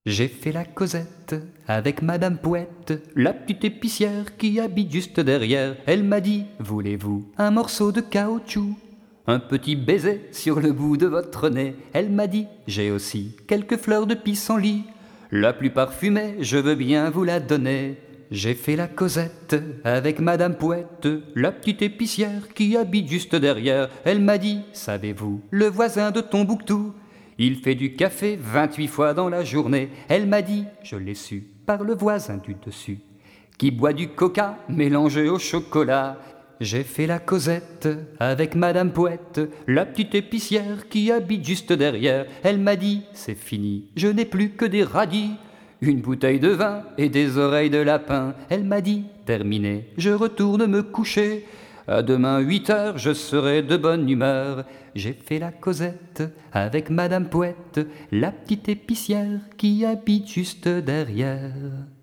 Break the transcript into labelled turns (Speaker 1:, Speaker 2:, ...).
Speaker 1: J'ai fait la causette avec Madame Pouette, la petite épicière qui habite juste derrière. Elle m'a dit, voulez-vous un morceau de caoutchouc, un petit baiser sur le bout de votre nez? Elle m'a dit, j'ai aussi quelques fleurs de pissenlit, la plus parfumée, je veux bien vous la donner. J'ai fait la causette avec Madame Pouette, la petite épicière qui habite juste derrière. Elle m'a dit, savez-vous, le voisin de Tombouctou, il fait du café 28 fois dans la journée. Elle m'a dit, je l'ai su par le voisin du dessus, qui boit du coca mélangé au chocolat. J'ai fait la causette avec Madame Pouette, la petite épicière qui habite juste derrière. Elle m'a dit, c'est fini, je n'ai plus que des radis, une bouteille de vin et des oreilles de lapin. Elle m'a dit, terminé, je retourne me coucher, à demain 8h, je serai de bonne humeur. J'ai fait la causette avec Madame Pouette, la petite épicière qui habite juste derrière.